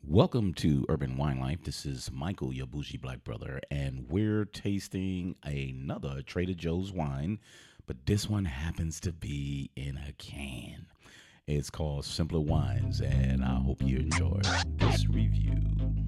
Welcome to Urban Wine Life. This is Michael, your bougie black brother, and we're tasting another Trader Joe's wine, but this one happens to be in a can. It's called Simpler Wines, and I hope you enjoy this review.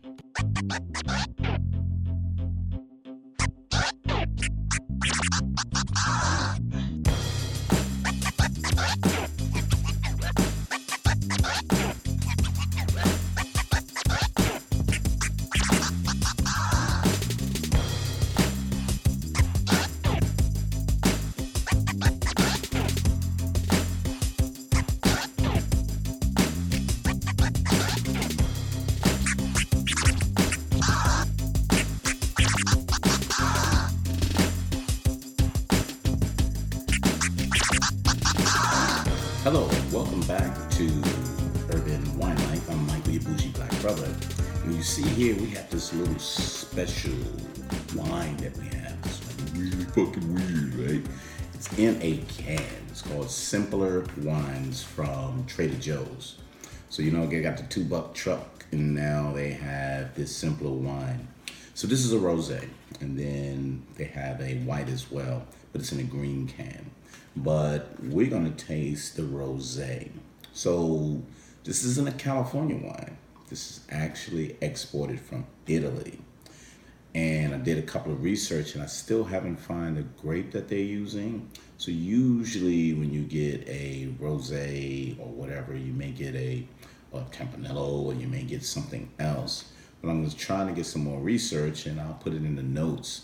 Hello, and welcome back to Urban Wine Life. I'm Michael, your bougie black brother. And you see here, we have this little special wine that we have. It's like really fucking weird, right? It's in a can. It's called Simpler Wines from Trader Joe's. So, they got the $2 truck, and now they have this simpler wine. So this is a rosé, and then they have a white as well, but it's in a green can. But we're gonna taste the rosé. So this isn't a California wine. This is actually exported from Italy. And I did a couple of research, and I still haven't found the grape that they're using. So usually when you get a rosé or whatever, you may get a Campanello, or you may get something else. But I'm just trying to get some more research, and I'll put it in the notes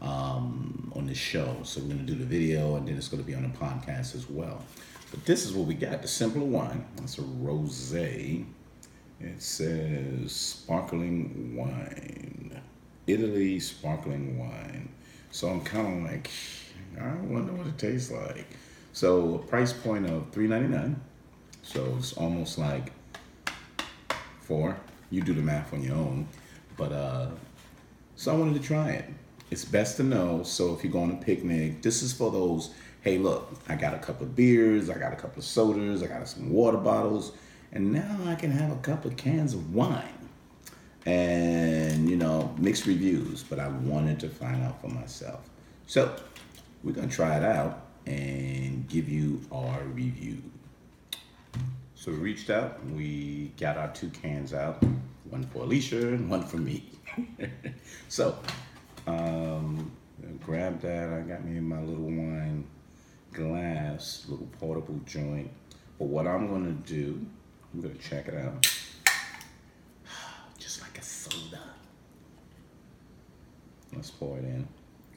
on the show. So we're going to do the video, and then it's going to be on the podcast as well. But this is what we got, the simpler wine. It's a rosé. It says sparkling wine. Italy sparkling wine. So I'm kind of like, I wonder what it tastes like. So a price point of $3.99. So it's almost like four. You do the math on your own. But so I wanted to try it. It's best to know. So if you go on a picnic, this is for those, hey, look, I got a couple of beers, I got a couple of sodas, I got some water bottles, and now I can have a couple of cans of wine. And, mixed reviews, but I wanted to find out for myself. So we're going to try it out and give you our review. So we reached out, and we got our two cans out, one for Alicia and one for me. So, grab that. I got me my little wine glass, little portable joint. But what I'm gonna do, I'm gonna check it out. Just like a soda. Let's pour it in.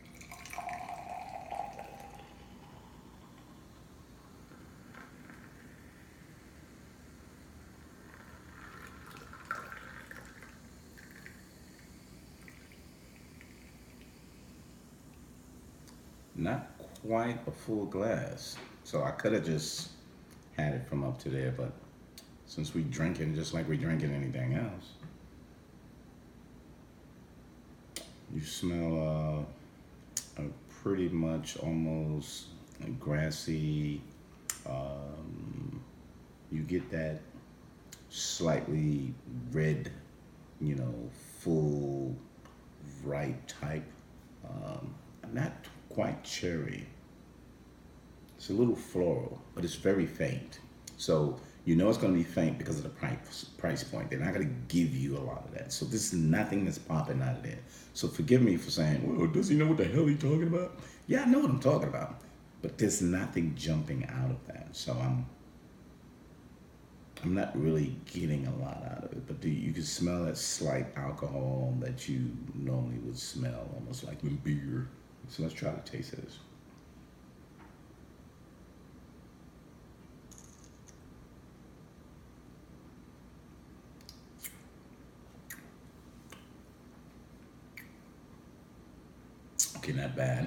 Not quite a full glass. So I could have just had it from up to there, but since we drinking just like we drinking anything else, you smell a pretty much almost grassy. You get that slightly red, full, ripe type. Not quite cherry. It's a little floral, but it's very faint. So it's going to be faint because of the price point. They're not going to give you a lot of that. So this is nothing that's popping out of there. So forgive me for saying, well, does he know what the hell he's talking about? Yeah, I know what I'm talking about. But there's nothing jumping out of that. So I'm not really getting a lot out of it. But you can smell that slight alcohol that you normally would smell, almost like in beer. So let's try to taste this. Okay, not bad.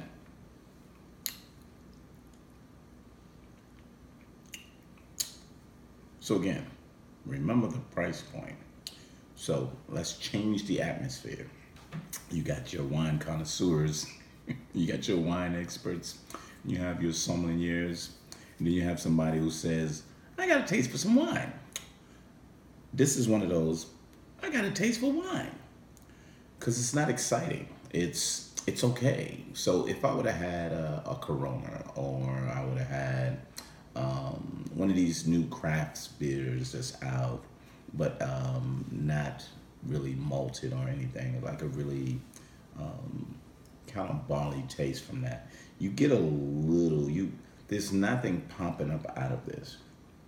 So again, remember the price point. So let's change the atmosphere. You got your wine connoisseurs, you got your wine experts, you have your sommeliers, and then you have somebody who says, I got a taste for some wine. This is one of those, I got a taste for wine because it's not exciting. It's okay. So if I would have had a Corona, or I would have had one of these new crafts beers that's out, but not really malted or anything, like a really kind of barley taste from that. You get a little you. There's nothing pumping up out of this.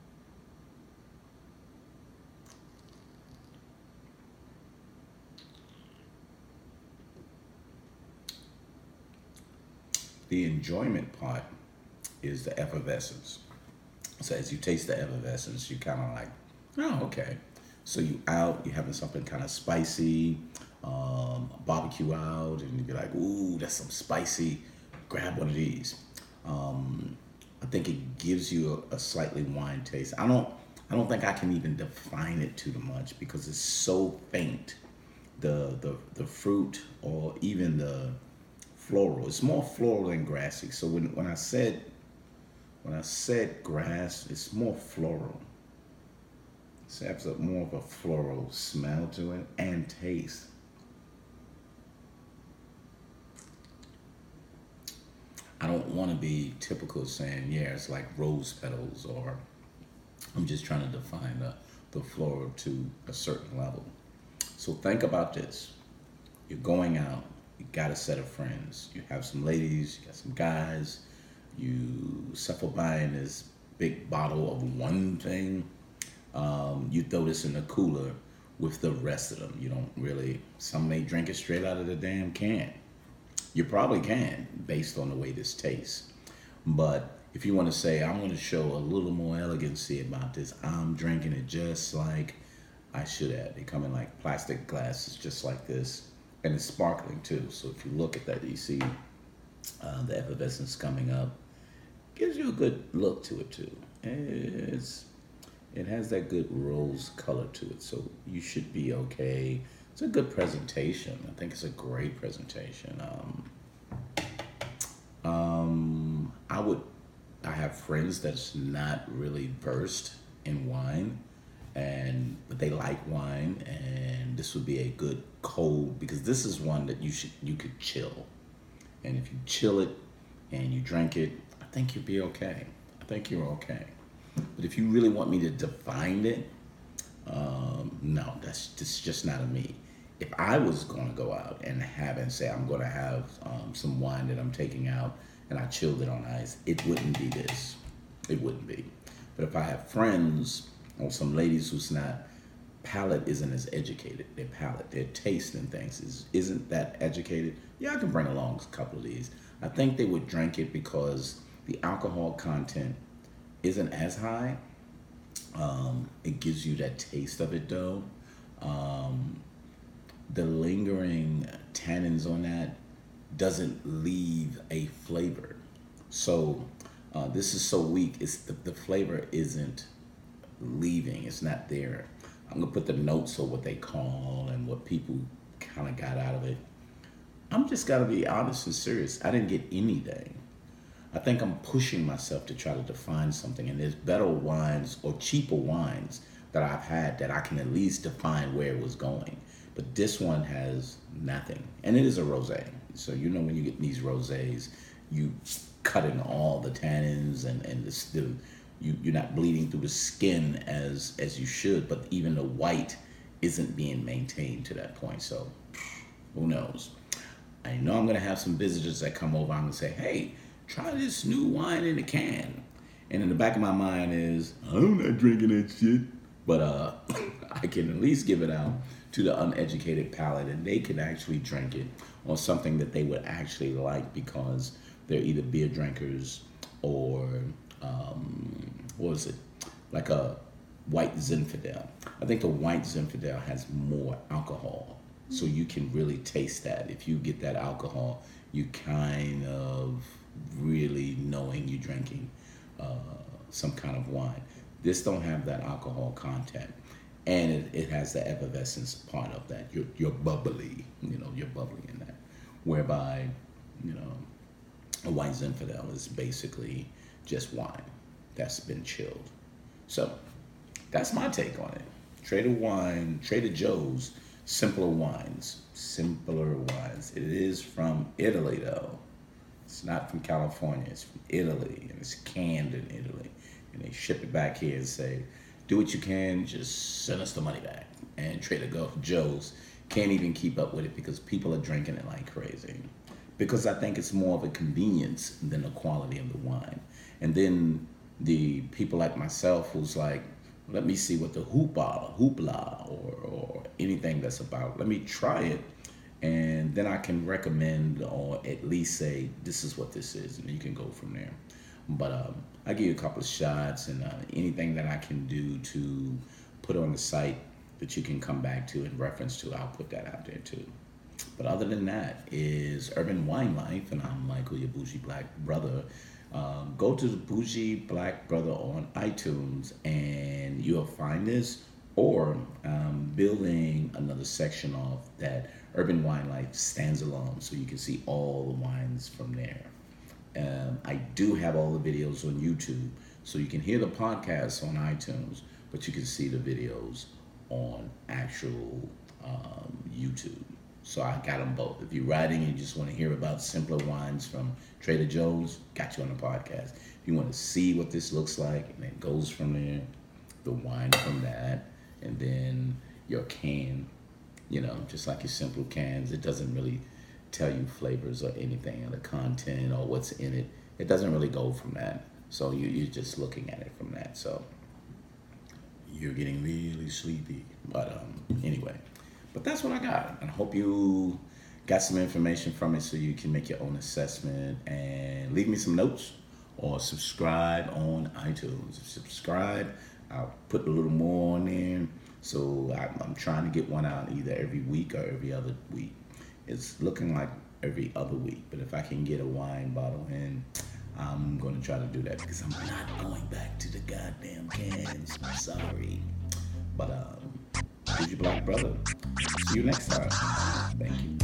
The enjoyment part is the effervescence. So as you taste the effervescence, you kind of like, oh, okay. So you out, you're having something kind of spicy, barbecue out, and you're like, ooh, that's some spicy. Grab one of these. I think it gives you a slightly wine taste. I don't think I can even define it too much because it's so faint. The fruit or even the floral. It's more floral than grassy. So when I said grass, it's more floral. It has more of a floral smell to it and taste. I don't want to be typical saying, yeah, it's like rose petals, or I'm just trying to define the floral to a certain level. So think about this. You're going out, you got a set of friends, you have some ladies, you got some guys, you suffer buying this big bottle of one thing. You throw this in the cooler with the rest of them. You don't really, some may drink it straight out of the damn can. You probably can, based on the way this tastes. But if you want to say, I'm going to show a little more elegancy about this, I'm drinking it just like I should have. They come in like plastic glasses, just like this. And it's sparkling too. So if you look at that, you see the effervescence coming up. Gives you a good look to it too. It has that good rose color to it. So you should be okay. It's a good presentation. I think it's a great presentation. I would. I have friends that's not really versed in wine, but they like wine, and this would be a good cold, because this is one that you could chill, and if you chill it and you drink it, I think you'll be okay. I think you're okay. But if you really want me to define it, no, that's just not a me. If I was going to go out and say I'm going to have some wine that I'm taking out and I chilled it on ice, it wouldn't be this. It wouldn't be. But if I have friends or some ladies whose not palate isn't as educated, their taste in things isn't that educated, yeah, I can bring along a couple of these. I think they would drink it because the alcohol content isn't as high. It gives you that taste of it though. The lingering tannins on that doesn't leave a flavor. So this is so weak. It's the flavor isn't leaving. It's not there. I'm gonna put the notes of what they call and what people kind of got out of it. I'm just gotta be honest and serious. I didn't get anything. I think I'm pushing myself to try to define something, and there's better wines or cheaper wines that I've had that I can at least define where it was going. But this one has nothing, and it is a rosé. So you know when you get these rosés, you cut in all the tannins and you're not bleeding through the skin as you should, but even the white isn't being maintained to that point. So who knows? I know I'm gonna have some visitors that come over. I'm gonna say, hey, try this new wine in a can. And in the back of my mind is, I'm not drinking that shit. But I can at least give it out to the uneducated palate, and they can actually drink it on something that they would actually like, because they're either beer drinkers or, what is it? Like a white Zinfandel. I think the white Zinfandel has more alcohol. So you can really taste that. If you get that alcohol, you kind of really knowing you're drinking some kind of wine. This don't have that alcohol content, and it has the effervescence part of that. You're bubbly, you're bubbly in that. Whereby, a white Zinfandel is basically just wine that's been chilled. So that's my take on it. Trader Joe's Simpler Wines. It is from Italy though. It's not from California. It's from Italy, and it's canned in Italy. And they ship it back here and say, do what you can, just send us the money back. And Joe's can't even keep up with it because people are drinking it like crazy. Because I think it's more of a convenience than the quality of the wine. And then the people like myself who's like, let me see what the hoopla, or anything that's about. Let me try it, and then I can recommend or at least say, this is what this is, and you can go from there. But I give you a couple of shots, and anything that I can do to put on the site that you can come back to and reference to, I'll put that out there too. But other than that is Urban Wine Life, and I'm Michael, your bougie black brother. Go to the Bougie Black Brother on iTunes and you'll find this, or building another section of that Urban Wine Life stands alone, so you can see all the wines from there. I do have all the videos on YouTube, so you can hear the podcast on iTunes, but you can see the videos on actual YouTube. So I got them both. If you're riding and you just want to hear about simpler wines from Trader Joe's, got you on the podcast. If you want to see what this looks like, and it goes from there, the wine from that, and then your can, just like your simple cans, it doesn't really tell you flavors or anything, or the content or what's in it. It doesn't really go from that. So you're just looking at it from that. So you're getting really sleepy. But anyway. But that's what I got. And I hope you got some information from it so you can make your own assessment, and leave me some notes or subscribe on iTunes. Subscribe. I'll put a little more on there. So I'm trying to get one out either every week or every other week. It's looking like every other week. But if I can get a wine bottle in, I'm going to try to do that, because I'm not going back to the goddamn cans. I'm sorry. But Bougie Black Brother. See you next time. Thank you.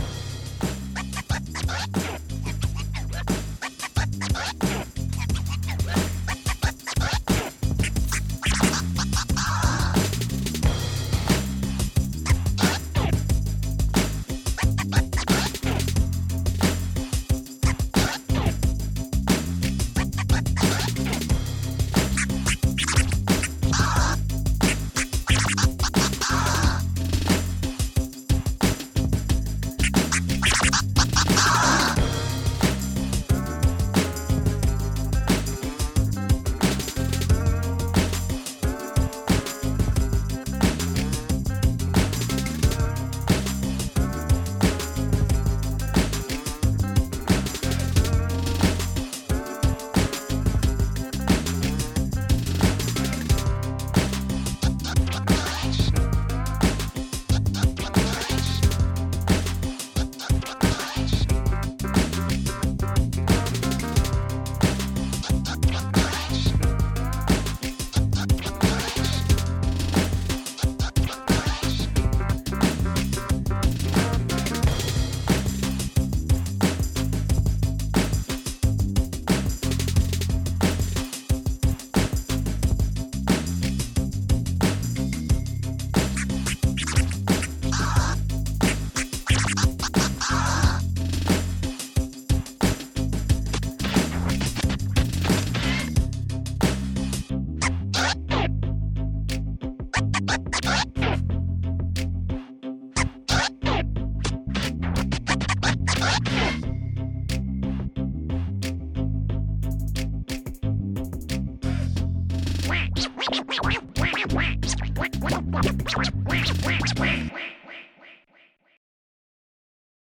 Quack, quack, quack, quack, quack, quack, quack, quack, quack, quack, quack.